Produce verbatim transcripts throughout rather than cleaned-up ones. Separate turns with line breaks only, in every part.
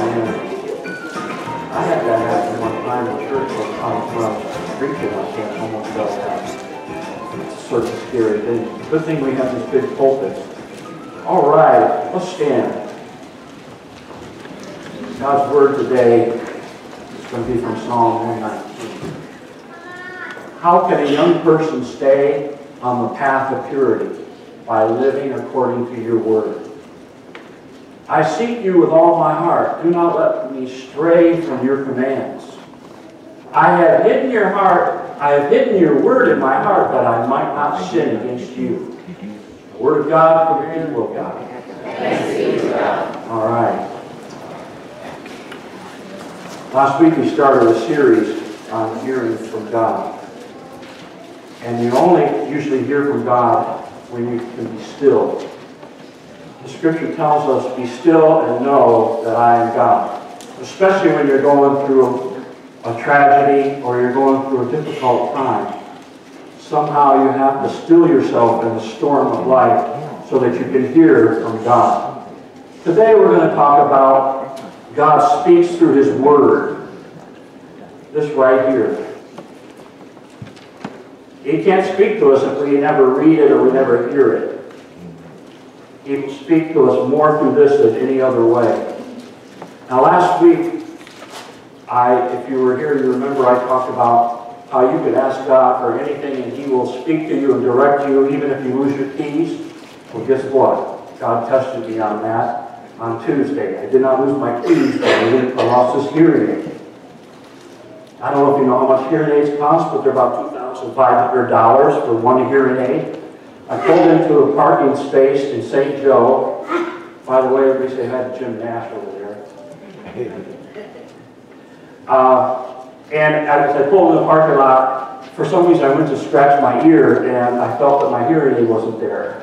I had that happen one time in church when I was preaching. I can't almost fell down. It's sort of a scary thing. Good thing we have this big pulpit. All right, let's stand. God's word today is going to be from Psalm one nineteen. How can a young person stay on the path of purity? By living according to your word. I seek you with all my heart. Do not let me stray from your commands. I have hidden your heart. I have hidden your word in my heart that I might not sin against you. The word of God for the people of God.
Thanks be to God.
All right. Last week we started a series on hearing from God. And you only usually hear from God when you can be still. The scripture tells us, be still and know that I am God. Especially when you're going through a tragedy or you're going through a difficult time. Somehow you have to still yourself in the storm of life so that you can hear from God. Today we're going to talk about God speaks through His Word. This right here. He can't speak to us if we never read it or we never hear it. He will speak to us more through this than any other way. Now last week, I, if you were here, you remember I talked about how you could ask God for anything and He will speak to you and direct you even if you lose your keys. Well, guess what? God tested me on that on Tuesday. I did not lose my keys, but I, didn't, I lost this hearing aid. I don't know if you know how much hearing aids cost, but they're about two thousand five hundred dollars for one hearing aid. I pulled into a parking space in Saint Joe. By the way, everybody say hi to Jim Nash over there. Uh, and as I pulled in the parking lot, for some reason I went to scratch my ear and I felt that my hearing aid wasn't there.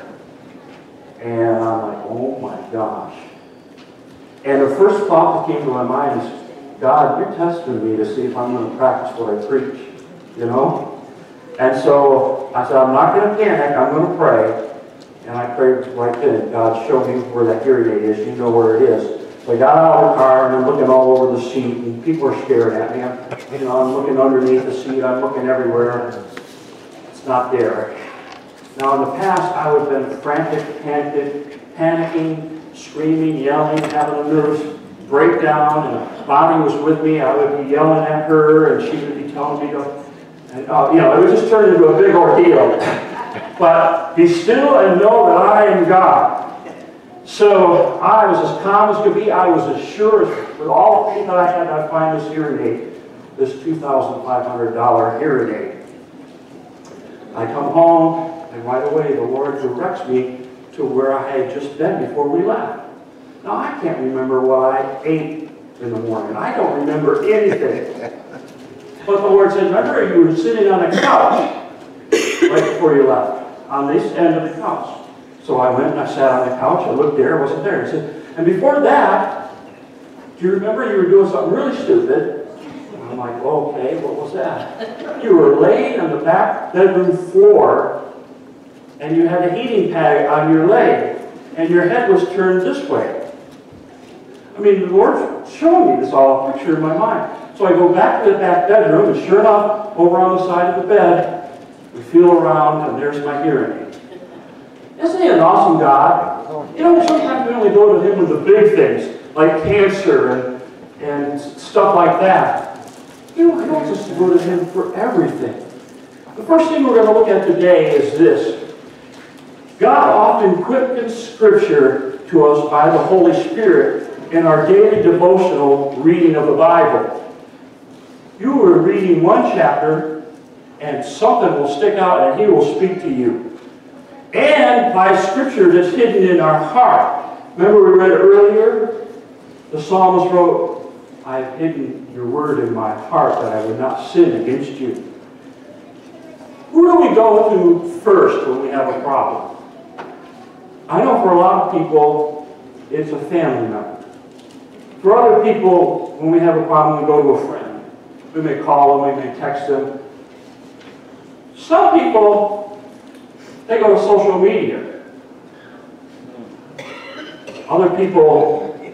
And I'm like, oh my gosh. And the first thought that came to my mind is, God, you're testing me to see if I'm going to practice what I preach, you know? And so I said, I'm not going to panic, I'm going to pray. And I prayed right then, God, show me where that hearing aid is, you know where it is. So I got out of the car and I'm looking all over the seat and people are staring at me. I'm, you know, I'm looking underneath the seat, I'm looking everywhere. It's not there. Now in the past, I would have been frantic, panic, panicking, screaming, yelling, having a nervous breakdown, and Bonnie was with me. I would be yelling at her, and she would be telling me to, and, uh, you know, it would just turn into a big ordeal. But be still and know that I am God. So I was as calm as could be. I was as sure as, with all the faith that I had, I'd find this hearing aid, this two thousand five hundred dollar hearing aid. I come home, and right away the Lord directs me to where I had just been before we left. Now, I can't remember what I ate in the morning. I don't remember anything. But the Lord said, remember, you were sitting on a couch right before you left, on this end of the couch. So I went and I sat on the couch. I looked there. It wasn't there. He said, and before that, do you remember you were doing something really stupid? And I'm like, oh, okay, what was that? You were laying on the back bedroom floor, and you had a heating pad on your leg, and your head was turned this way. I mean, the Lord showed me this all picture in my mind. So I go back to the back bedroom, and sure enough, over on the side of the bed, we feel around, and there's my hearing aid. Isn't He an awesome God? You know, sometimes we only go to Him with the big things, like cancer and, and stuff like that. You know, He wants us to go to Him for everything. The first thing we're going to look at today is this. God often quickens Scripture to us by the Holy Spirit in our daily devotional reading of the Bible. You were reading one chapter and something will stick out and He will speak to you. And by Scripture that's hidden in our heart. Remember we read earlier? The psalmist wrote, I have hidden your word in my heart that I would not sin against you. Who do we go to first when we have a problem? I know for a lot of people, it's a family member. For other people, when we have a problem, we go to a friend. We may call them, we may text them. Some people, they go to social media. Other people,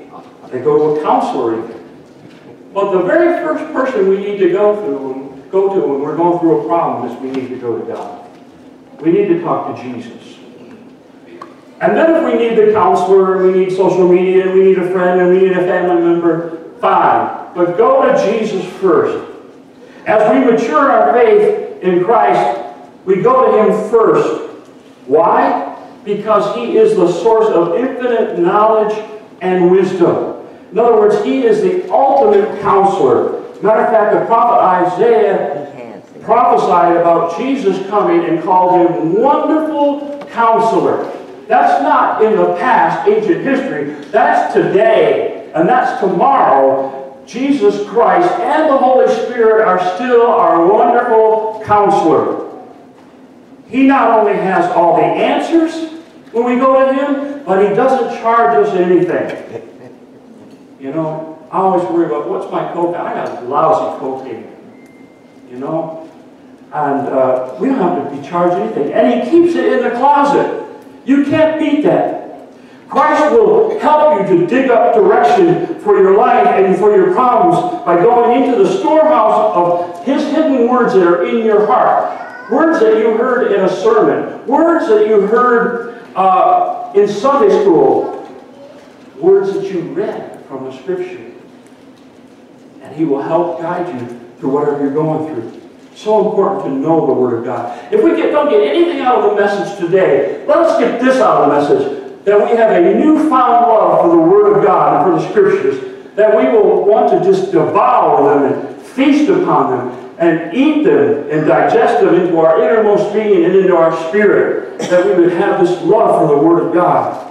They go to a counselor even. But the very first person we need to go through, go to when we're going through a problem is we need to go to God. We need to talk to Jesus. And then if we need the counselor, we need social media, and we need a friend, and we need a family member, fine. But go to Jesus first. As we mature our faith in Christ, we go to Him first. Why? Because He is the source of infinite knowledge and wisdom. In other words, He is the ultimate counselor. Matter of fact, the prophet Isaiah prophesied about Jesus coming and called Him Wonderful Counselor. That's not in the past, ancient history. That's today, and that's tomorrow. Jesus Christ and the Holy Spirit are still our wonderful counselor. He not only has all the answers when we go to Him, but He doesn't charge us anything. You know, I always worry about, what's my copay? I got a lousy copay. You know? And uh, we don't have to be charged anything. And He keeps it in the closet. You can't beat that. Christ will help you to dig up direction for your life and for your problems by going into the storehouse of His hidden words that are in your heart. Words that you heard in a sermon. Words that you heard uh, in Sunday school. Words that you read from the Scripture. And He will help guide you through whatever you're going through. So important to know the Word of God. If we get, don't get anything out of the message today, let us get this out of the message. That we have a newfound love for the Word of God and for the Scriptures. That we will want to just devour them and feast upon them and eat them and digest them into our innermost being and into our spirit. That we would have this love for the Word of God.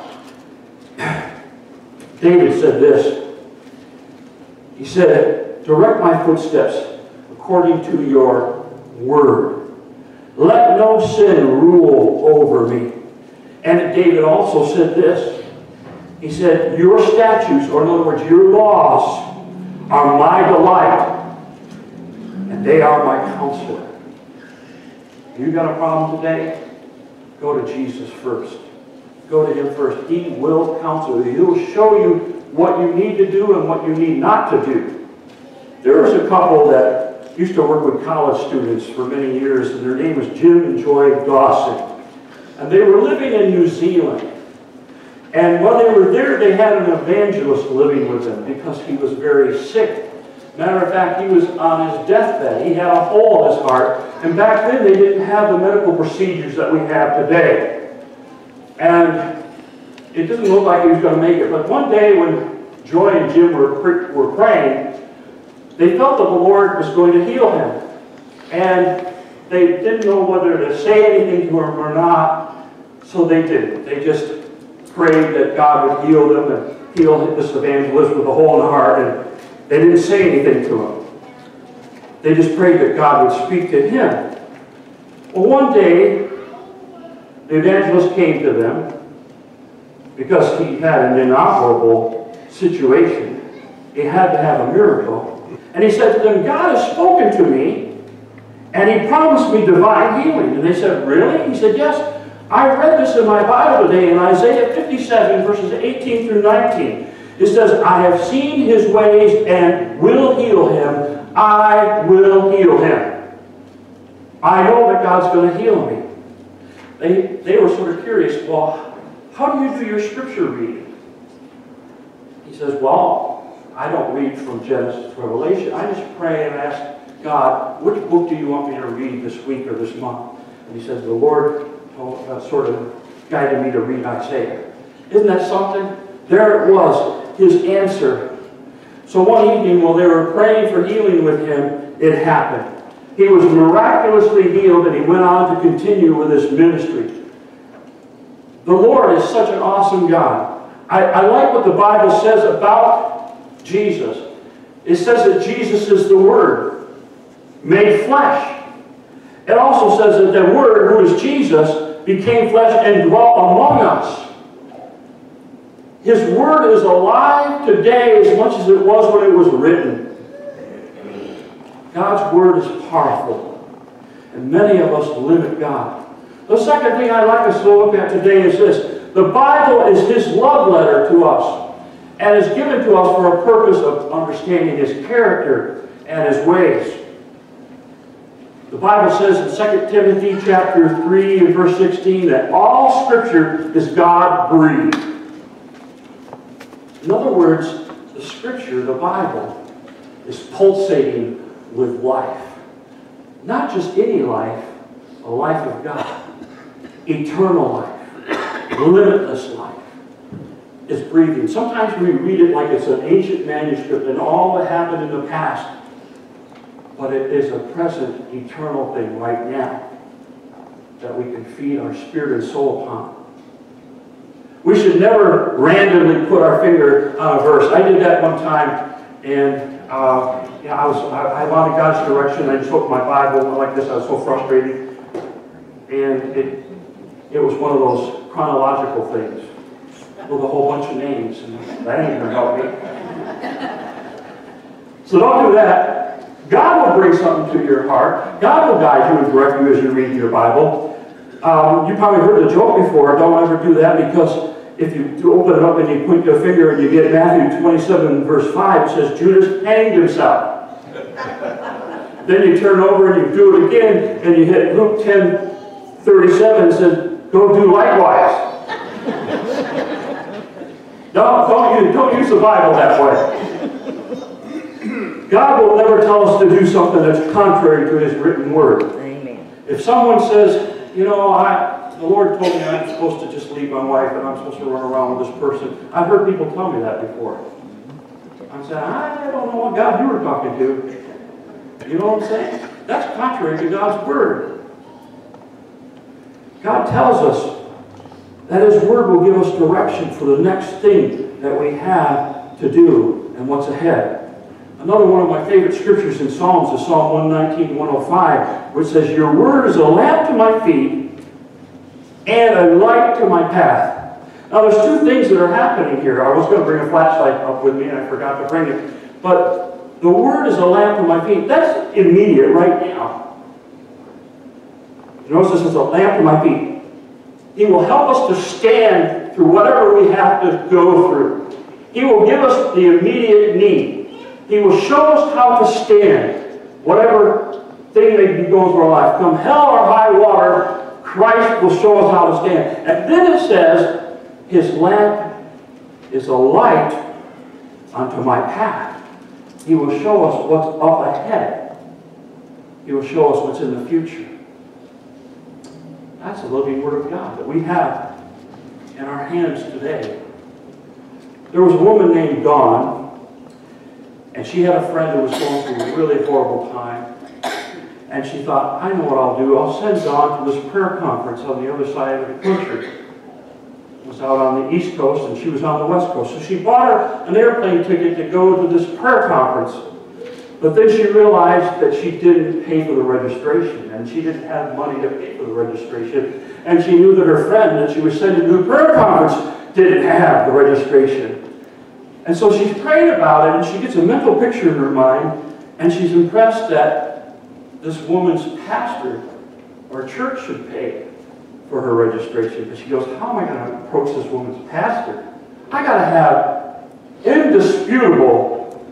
David said this. He said, direct my footsteps according to your word. Let no sin rule over me. And David also said this. He said, your statutes, or in other words, your laws, are my delight, and they are my counselor. You got a problem today? Go to Jesus first. Go to Him first. He will counsel you. He will show you what you need to do and what you need not to do. There was a couple that used to work with college students for many years, and their name was Jim and Joy Dawson. And they were living in New Zealand. And while they were there, they had an evangelist living with them because he was very sick. Matter of fact, he was on his deathbed. He had a hole in his heart. And back then, they didn't have the medical procedures that we have today. And it doesn't look like he was going to make it. But one day when Joy and Jim were, were praying, they felt that the Lord was going to heal him. And they didn't know whether to say anything to him or not, so they didn't. They just prayed that God would heal them and heal this evangelist with a hole in the heart, and they didn't say anything to him. They just prayed that God would speak to him. Well, one day, the evangelist came to them because he had an inoperable situation. He had to have a miracle. And he said to them, God has spoken to me, and He promised me divine healing. And they said, really? He said, yes. I read this in my Bible today in Isaiah fifty-seven, verses eighteen through nineteen. It says, I have seen His ways and will heal him. I will heal him. I know that God's going to heal me. They, they were sort of curious, well, how do you do your scripture reading? He says, well, I don't read from Genesis to Revelation. I just pray and ask God, which book do you want me to read this week or this month? And He says, the Lord told, uh, sort of guided me to read Isaiah. Isn't that something? There it was, His answer. So one evening while they were praying for healing with him, it happened. He was miraculously healed, and he went on to continue with his ministry. The Lord is such an awesome God. I, I like what the Bible says about Jesus. It says that Jesus is the Word made flesh. It also says that the Word, who is Jesus, became flesh and dwelt among us. His Word is alive today as much as it was when it was written. God's Word is powerful, and many of us limit God. The second thing I'd like us to look at today is this. The Bible is His love letter to us. and is given to us for a purpose of understanding His character and His ways. The Bible says in Second Timothy chapter three and verse sixteen that all Scripture is God-breathed. In other words, the Scripture, the Bible, is pulsating with life. Not just any life, a life of God. Eternal life. Limitless life. Is breathing. Sometimes we read it like it's an ancient manuscript and all that happened in the past. But it is a present, eternal thing right now that we can feed our spirit and soul upon. We should never randomly put our finger on a verse. I did that one time, and uh, yeah, I was I, I wanted God's direction. I just opened my Bible like this. I was so frustrated, and it it was one of those chronological things with a whole bunch of names, and that ain't gonna help me. So don't do that. God will bring something to your heart. God will guide you and direct you as you read your Bible. Um, you probably heard the joke before. Don't ever do that, because if you open it up and you point your finger and you get Matthew twenty-seven verse five, it says Judas hanged himself. Then you turn over and you do it again and you hit Luke ten thirty-seven and says, go do likewise. Don't, don't, use, don't use the Bible that way. God will never tell us to do something that's contrary to His written word.
Amen.
If someone says, you know, I, the Lord told me I'm supposed to just leave my wife and I'm supposed to run around with this person. I've heard people tell me that before. I'm saying, I don't know what God you were talking to. You know what I'm saying? That's contrary to God's word. God tells us that His word will give us direction for the next thing that we have to do and what's ahead. Another one of my favorite scriptures in Psalms is Psalm one nineteen, one oh five, which says, your word is a lamp to my feet and a light to my path. Now there's two things that are happening here. I was going to bring a flashlight up with me and I forgot to bring it. But the word is a lamp to my feet. That's immediate right now. Notice this is a lamp to my feet. He will help us to stand through whatever we have to go through. He will give us the immediate need. He will show us how to stand, whatever thing may be going through our life. Come hell or high water, Christ will show us how to stand. And then it says, His lamp is a light unto my path. He will show us what's up ahead. He will show us what's in the future. That's the living Word of God that we have in our hands today. There was a woman named Dawn, and she had a friend who was going through a really horrible time. And she thought, I know what I'll do. I'll send Dawn to this prayer conference on the other side of the country. It was out on the East Coast, and she was on the West Coast. So she bought her an airplane ticket to go to this prayer conference. But then she realized that she didn't pay for the registration, and she didn't have money to pay for the registration. And she knew that her friend that she was sending to the prayer conference didn't have the registration. And so she's praying about it, and she gets a mental picture in her mind, and she's impressed that this woman's pastor or church should pay for her registration. But she goes, how am I going to approach this woman's pastor? I got to have indisputable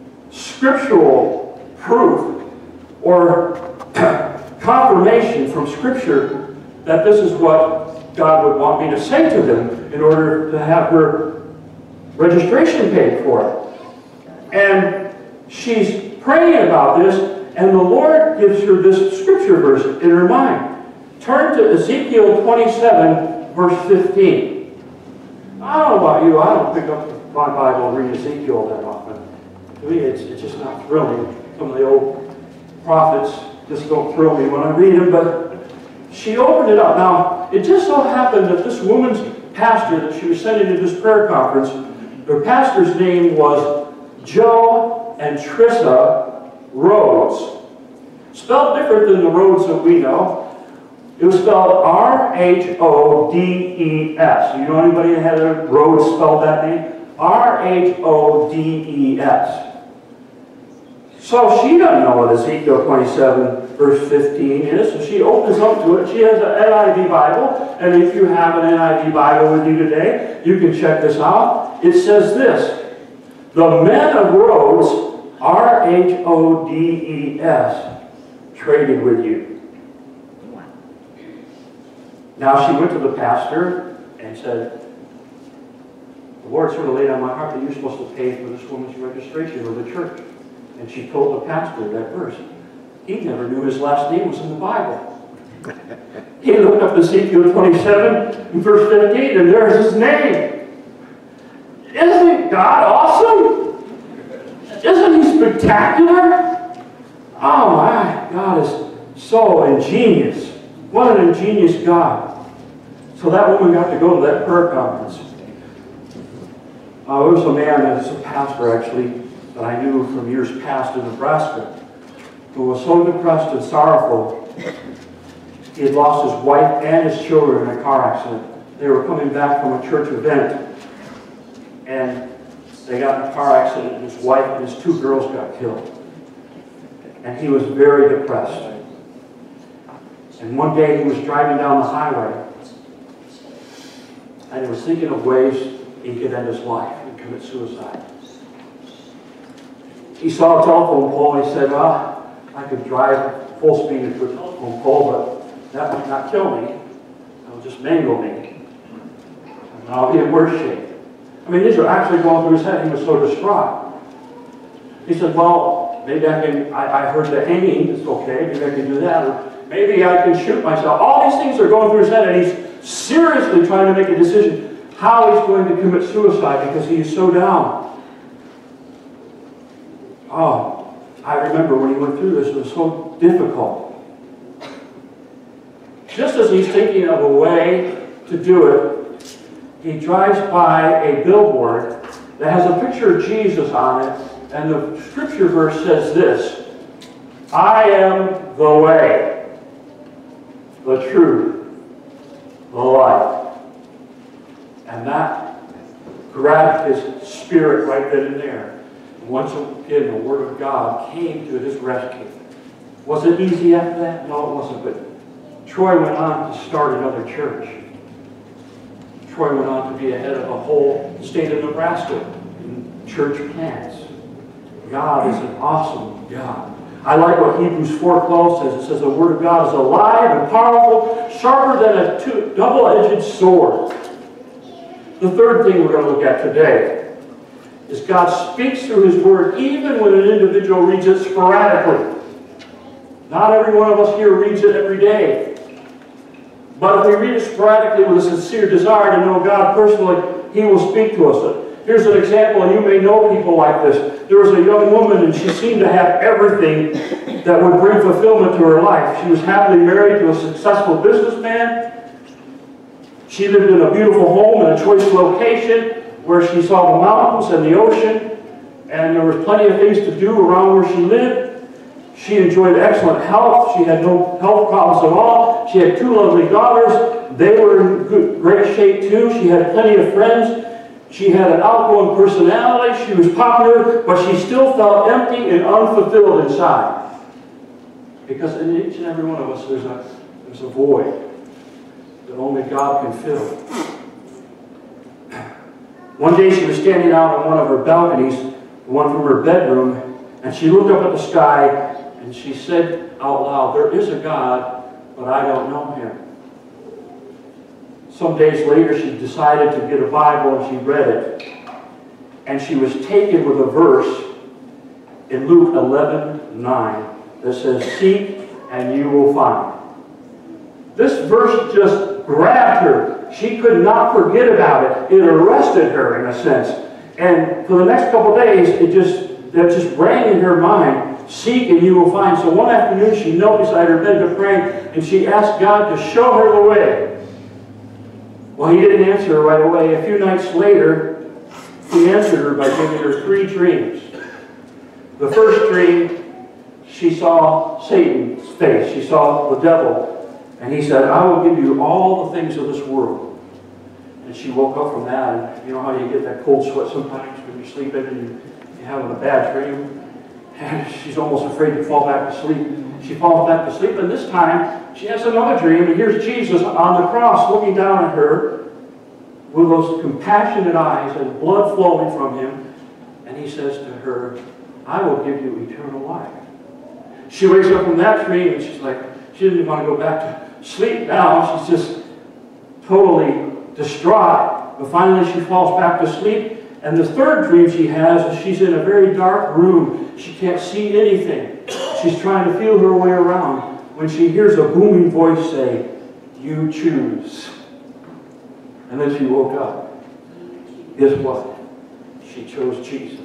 scriptural proof or confirmation from Scripture that this is what God would want me to say to them in order to have her registration paid for. And she's praying about this, and the Lord gives her this scripture verse in her mind. Turn to Ezekiel twenty-seven, verse fifteen. I don't know about you, I don't pick up my Bible and read Ezekiel that often. To me, it's, it's just not thrilling. Some of the old prophets just don't thrill me when I read them, but she opened it up. Now, it just so happened that this woman's pastor that she was sending to this prayer conference, her pastor's name was Joe and Trissa Rhodes. Spelled different than the Rhodes that we know. It was spelled R H O D E S. You know anybody that had a Rhodes spelled that name? R H O D E S. So she doesn't know what Ezekiel twenty-seven, verse fifteen is, so she opens up to it. She has an N I V Bible, and if you have an N I V Bible with you today, you can check this out. It says this, The men of Rhodes, R H O D E S, traded with you. Now she went to the pastor and said, the Lord sort of laid on my heart that you're supposed to pay for this woman's registration with the church. And she told the pastor that verse. He never knew his last name was in the Bible. He looked up Ezekiel twenty-seven, verse fifteen, and there's his name. Isn't God awesome? Isn't he spectacular? Oh my, God is so ingenious. What an ingenious God. So that woman got to go to that prayer conference. Uh, there was a man that's a pastor, actually, that I knew from years past in Nebraska, who was so depressed and sorrowful. He had lost his wife and his children in a car accident. They were coming back from a church event, and they got in a car accident, and his wife and his two girls got killed. And he was very depressed. And one day he was driving down the highway, and he was thinking of ways he could end his life and commit suicide. He saw a telephone pole, and he said, well, I could drive full speed into a telephone pole, but that might not kill me. It'll just mangle me. And I'll be in worse shape. I mean, these are actually going through his head. He was so distraught. He said, well, maybe I can, I, I heard the hanging, it's okay, maybe I can do that. Or maybe I can shoot myself. All these things are going through his head, and he's seriously trying to make a decision how he's going to commit suicide because he is so down. Oh, I remember when he went through this, it was so difficult. Just as he's thinking of a way to do it, he drives by a billboard that has a picture of Jesus on it, and the scripture verse says this, I am the way, the truth, the life. And that grabbed his spirit right then and there. And once again, the Word of God came to his rescue. Was it easy after that? No, it wasn't. But Troy went on to start another church. Troy went on to be ahead of the whole state of Nebraska in church plants. God is an awesome God. I like what Hebrews four twelve says. It says the Word of God is alive and powerful, sharper than a two, double-edged sword. The third thing we're going to look at today is God speaks through His Word even when an individual reads it sporadically. Not every one of us here reads it every day. But if we read it sporadically with a sincere desire to know God personally, He will speak to us. Here's an example, and you may know people like this. There was a young woman, and she seemed to have everything that would bring fulfillment to her life. She was happily married to a successful businessman. She lived in a beautiful home in a choice location where she saw the mountains and the ocean, and there was plenty of things to do around where she lived. She enjoyed excellent health. She had no health problems at all. She had two lovely daughters. They were in good, great shape too. She had plenty of friends. She had an outgoing personality. She was popular, but she still felt empty and unfulfilled inside. Because in each and every one of us, there's a, there's a void that only God can fill. One day she was standing out on one of her balconies, the one from her bedroom, and she looked up at the sky and she said out loud, there is a God, but I don't know Him. Some days later she decided to get a Bible and she read it. And she was taken with a verse in Luke eleven nine that says, seek and you will find. This verse just grabbed her. She could not forget about it. It arrested her in a sense. And for the next couple of days, it just, that just rang in her mind. Seek and you will find. So one afternoon she knelt beside her bed to pray, and she asked God to show her the way. Well, He didn't answer her right away. A few nights later, He answered her by giving her three dreams. The first dream, she saw Satan's face. She saw the devil. And he said, I will give you all the things of this world. And she woke up from that. And you know how you get that cold sweat sometimes when you're sleeping and you're having a bad dream? And she's almost afraid to fall back to sleep. She falls back to sleep, and this time she has another dream, and here's Jesus on the cross looking down at her with those compassionate eyes and blood flowing from Him. And And he says to her, I will give you eternal life. She wakes up from that dream and she's like, she didn't want to go back to sleep now. She's just totally distraught. But finally she falls back to sleep. And the third dream she has is she's in a very dark room. She can't see anything. She's trying to feel her way around when she hears a booming voice say, you choose. And then she woke up. Guess what? She chose Jesus.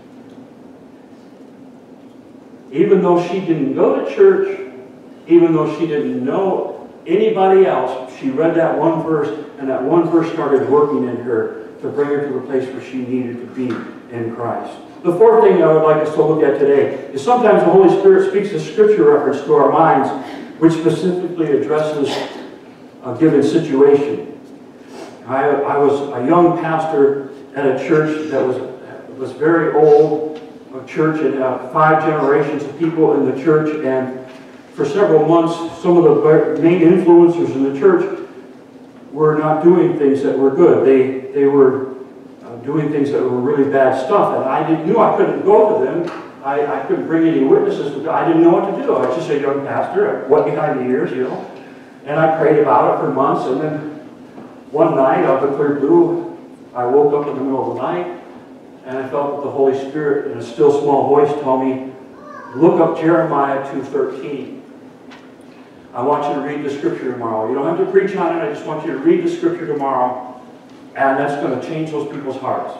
Even though she didn't go to church, even though she didn't know anybody else, she read that one verse, and that one verse started working in her to bring her to the place where she needed to be in Christ. The fourth thing I would like us to look at today is sometimes the Holy Spirit speaks a scripture reference to our minds which specifically addresses a given situation. I, I was a young pastor at a church that was, was very old, a church, and uh, five generations of people in the church, and for several months some of the main influencers in the church were not doing things that were good. They, they were uh, doing things that were really bad stuff, and I didn't, knew I couldn't go to them. I, I couldn't bring any witnesses. To, I didn't know what to do. I was just a young pastor. I went behind the ears, you know, and I prayed about it for months, and then one night, out of the clear blue, I woke up in the middle of the night, and I felt that the Holy Spirit in a still small voice tell me, look up Jeremiah two thirteen. I want you to read the scripture tomorrow. You don't have to preach on it. I just want you to read the scripture tomorrow. And that's going to change those people's hearts.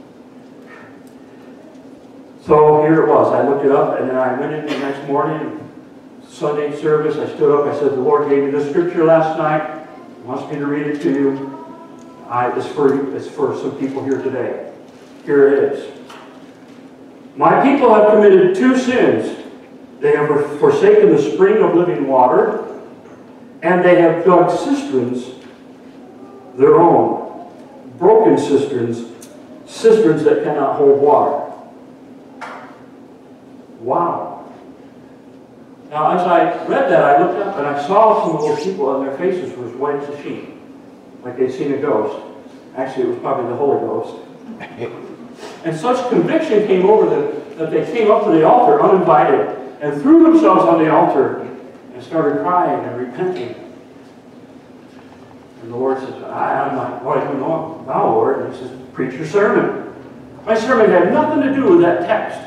So here it was. I looked it up, and then I went in the next morning, Sunday service. I stood up. I said, the Lord gave me this scripture last night. He wants me to read it to you. I, it's, for, it's for some people here today. Here it is. My people have committed two sins. They have forsaken the spring of living water, and they have dug cisterns, their own, broken cisterns, cisterns that cannot hold water. Wow. Now, as I read that, I looked up and I saw some of those people, and their faces were as white as a sheet, like they'd seen a ghost. Actually, it was probably the Holy Ghost. And such conviction came over them that they came up to the altar uninvited and threw themselves on the altar and started crying and repenting. And the Lord says, I, I'm not, what do you know about, Lord? And he says, preach your sermon. My sermon had nothing to do with that text.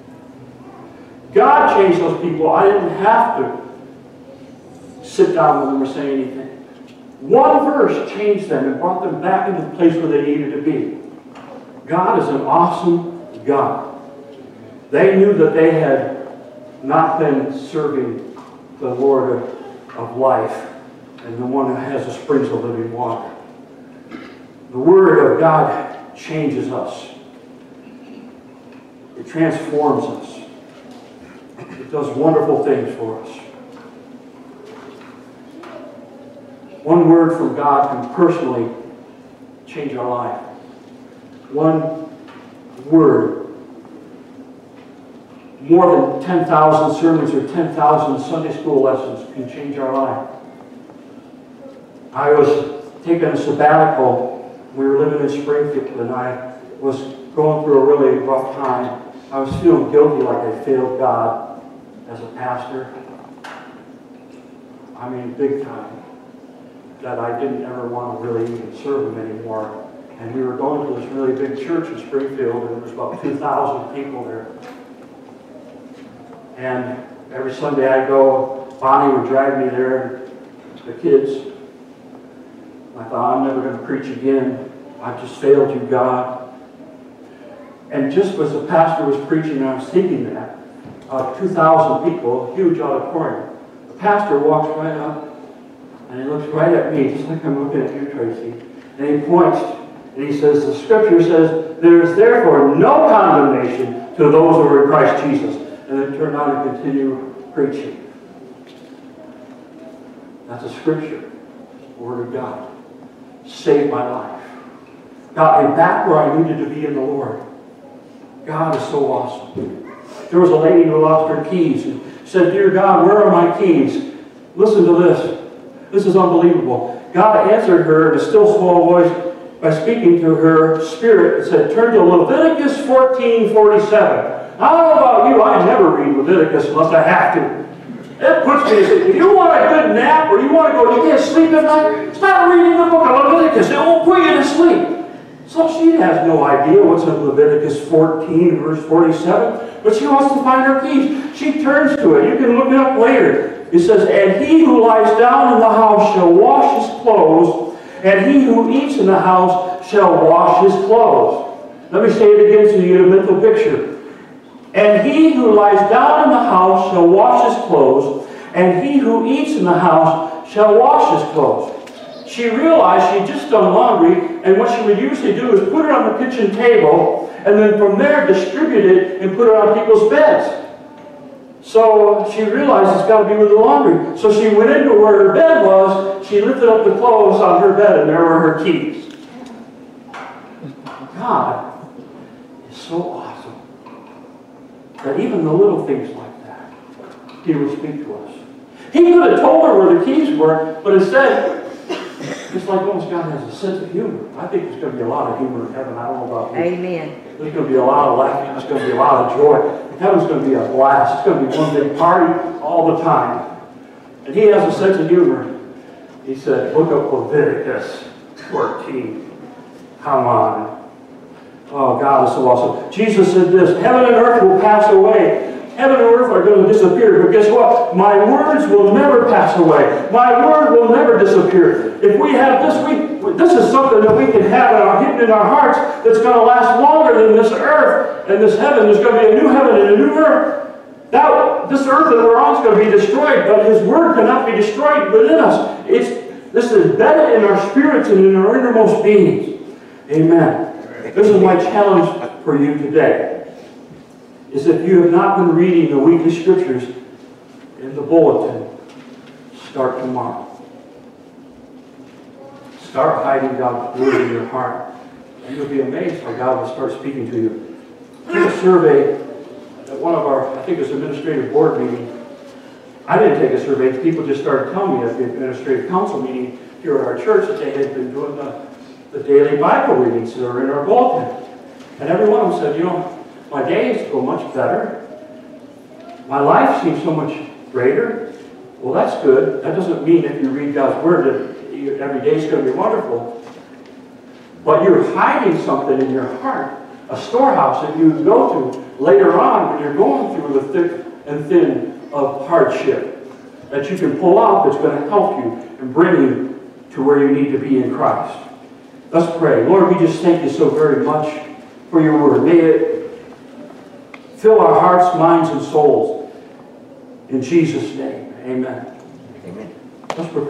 God changed those people. I didn't have to sit down with them or say anything. One verse changed them and brought them back into the place where they needed to be. God is an awesome God. They knew that they had not been serving the Lord of, of life and the one that has the springs of living water. The Word of God changes us. It transforms us. It does wonderful things for us. One word from God can personally change our life. One word. More than ten thousand sermons or ten thousand Sunday school lessons can change our life. I was taking a sabbatical. We were living in Springfield, and I was going through a really rough time. I was feeling guilty, like I failed God as a pastor. I mean, big time. That I didn't ever want to really even serve Him anymore. And we were going to this really big church in Springfield, and there was about two thousand people there. And every Sunday I'd go, Bonnie would drag me there, the kids. I thought, I'm never going to preach again. I've just failed you, God. And just as the pastor was preaching, I was thinking that, uh, two thousand people, huge auditorium. The pastor walks right up, and he looks right at me, just like I'm looking at you, Tracy. And he points, and he says, the scripture says, there is therefore no condemnation to those who are in Christ Jesus. And then turned on and continue preaching. That's a scripture. The Word of God. Saved my life. Got me back where I needed to be in the Lord. God is so awesome. There was a lady who lost her keys and said, dear God, where are my keys? Listen to this. This is unbelievable. God answered her in a still small voice, by speaking to her spirit. It said, turn to Leviticus fourteen forty-seven. I don't know about you, I never read Leviticus unless I have to. It puts me to sleep. If you want a good nap or you want to go, you can't sleep at night, start reading the book of Leviticus. It won't put you to sleep. So she has no idea what's in Leviticus fourteen, verse forty-seven, but she wants to find her keys. She turns to it. You can look it up later. It says, and he who lies down in the house shall wash his clothes, and he who eats in the house shall wash his clothes. Let me say it again so you get a mental picture. And he who lies down in the house shall wash his clothes, and he who eats in the house shall wash his clothes. She realized she'd just done laundry, and what she would usually do is put it on the kitchen table, and then from there distribute it and put it on people's beds. So she realized it's got to be with the laundry. So she went into where her bed was, she lifted up the clothes on her bed, and there were her keys. God is so awesome that even the little things like that, He will speak to us. He could have told her where the keys were, but instead, it's like almost God has a sense of humor. I think there's going to be a lot of humor in heaven. I don't know about you.
Amen.
There's going to be a lot of laughing. There's going to be a lot of joy. Heaven's going to be a blast. It's going to be one big party all the time. And He has a sense of humor. He said, look up Leviticus fourteen. Come on. Oh, God is so awesome. Jesus said this, heaven and earth will pass away. Heaven and earth are going to disappear, but guess what? My words will never pass away. My word will never disappear. If we have this, we this is something that we can have in our, hidden in our hearts that's going to last longer than this earth and this heaven. There's going to be a new heaven and a new earth. That, this earth that we're on is going to be destroyed, but His word cannot be destroyed within us. It's, this is embedded in our spirits and in our innermost beings. Amen. This is my challenge for you today. Is if you have not been reading the weekly scriptures in the bulletin, start tomorrow. Start hiding God's word in your heart. And you'll be amazed how God will start speaking to you. I did a survey at one of our, I think it was administrative board meeting. I didn't take a survey. People just started telling me at the administrative council meeting here at our church that they had been doing the, the daily Bible readings that are in our bulletin. And every one of them said, you know, my days go much better. My life seems so much greater. Well, that's good. That doesn't mean if you read God's Word that every day is going to be wonderful. But you're hiding something in your heart, a storehouse that you go to later on when you're going through the thick and thin of hardship that you can pull out that's going to help you and bring you to where you need to be in Christ. Let's pray. Lord, we just thank you so very much for your Word. May it fill our hearts, minds, and souls. In Jesus' name, amen.
Amen.
Let's prepare.